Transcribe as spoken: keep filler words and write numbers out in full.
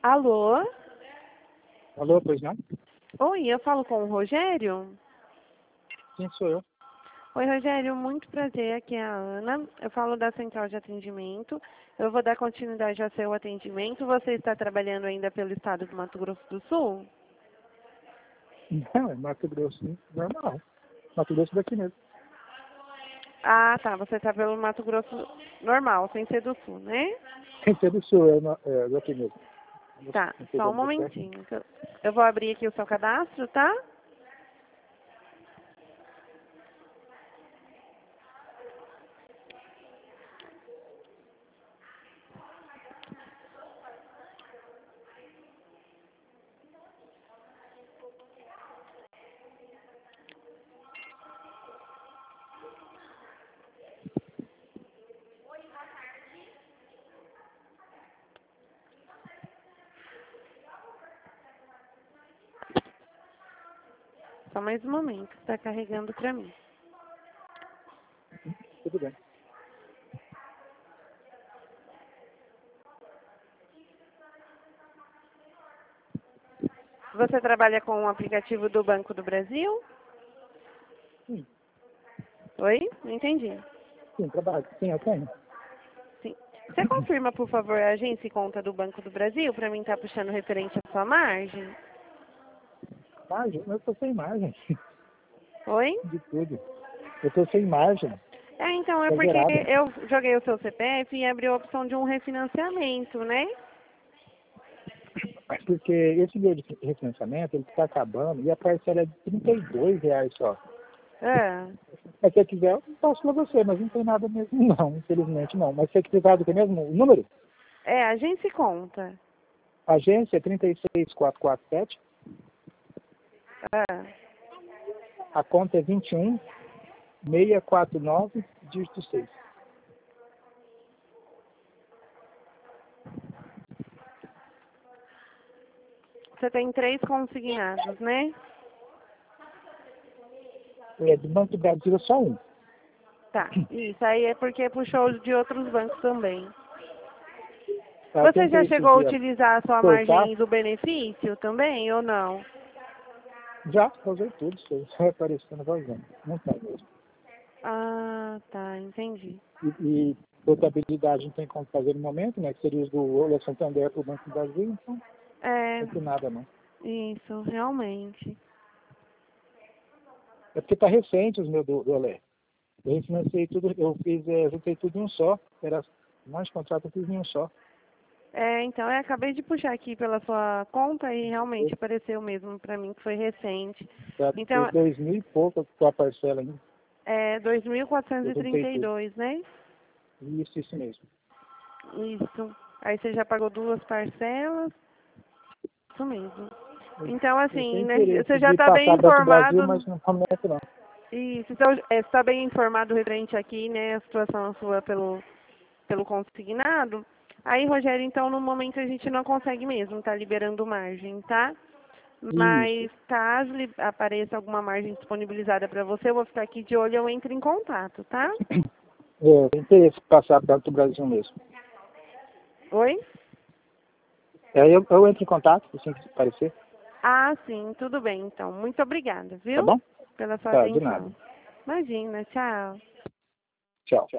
Alô? Alô, pois não? Oi, eu falo com o Rogério? Sim, sou eu. Oi, Rogério, muito prazer, aqui é a Ana. Eu falo da Central de Atendimento. Eu vou dar continuidade ao seu atendimento. Você está trabalhando ainda pelo estado do Mato Grosso do Sul? Não, é Mato Grosso, hein? Normal. Mato Grosso daqui mesmo. Ah, tá. Você está pelo Mato Grosso normal, sem ser do Sul, né? Sem ser do sul, é, no- é daqui mesmo. Tá, Não sei só um como você é. momentinho. que Eu eu vou abrir aqui o seu cadastro, tá? Só mais um momento, está carregando para mim. Tudo bem. Você trabalha com o aplicativo do Banco do Brasil? Sim, Oi? Não entendi. sim, trabalho. Sim, eu tenho. Sim. Você confirma, por favor, a agência e conta do Banco do Brasil para mim estar puxando referente à sua margem? Margem? Eu tô sem margem. Oi? De tudo. Eu tô sem margem. É, então, é Tá porque zerado. eu joguei o seu C P F e abriu a opção de um refinanciamento, né? Porque esse meu de refinanciamento, ele tá acabando e a parcela é de trinta e dois reais só. Ah, Mas se você quiser, eu passo pra você, mas não tem nada mesmo não, infelizmente não. Mas se você quiser do que mesmo? O número? é, agência e conta. Agência é trinta e seis quatrocentos e quarenta e sete. Ah, A conta é vinte e um seiscentos e quarenta e nove, dígito seis. você tem três consignados, né? É, do Banco do Brasil é só um. Tá, isso aí é porque puxou de outros bancos também. Eu Você já tentei esses chegou a dias utilizar a sua cortar, margem do benefício também ou não? já usei tudo, só só aparecendo vazando. Não tá mesmo. Ah, tá, entendi. E, e portabilidade não tem como fazer no momento, né? Que seria os do Ola Santander para o Banco do Brasil, então É, não tem nada não. isso, realmente. É porque tá recente os meus do, do Olé. Eu refinanciei tudo, eu fiz, é, juntei tudo em um só. Era mais contrato, eu fiz em um só. É, então, eu acabei de puxar aqui pela sua conta e realmente apareceu mesmo pra mim que foi recente. Tá, foi Então, dois mil e pouco com a parcela ainda. é dois mil quatrocentos Eu e juntei trinta e tudo. dois, né? Isso, isso mesmo. Isso. Aí você já pagou duas parcelas? Isso mesmo. Então, Eu assim, tenho né, você interesse já de está bem passar Banco do Brasil, informado. mas no momento não. Isso, então, é, você está bem informado referente aqui, né, a situação sua pelo, pelo consignado. Aí, Rogério, então, no momento a gente não consegue mesmo, tá liberando margem, tá? Isso. Mas caso lhe apareça alguma margem disponibilizada para você, eu vou ficar aqui de olho e eu entro em contato, tá? É, eu tenho interesse de passar Banco do Brasil mesmo. Oi? É, eu, eu entro em contato, assim que parecer. Ah, sim, tudo bem, então. Muito obrigada, Tá viu? bom? Pela sua Tá, de nada. atenção. Imagina, tchau. Tchau.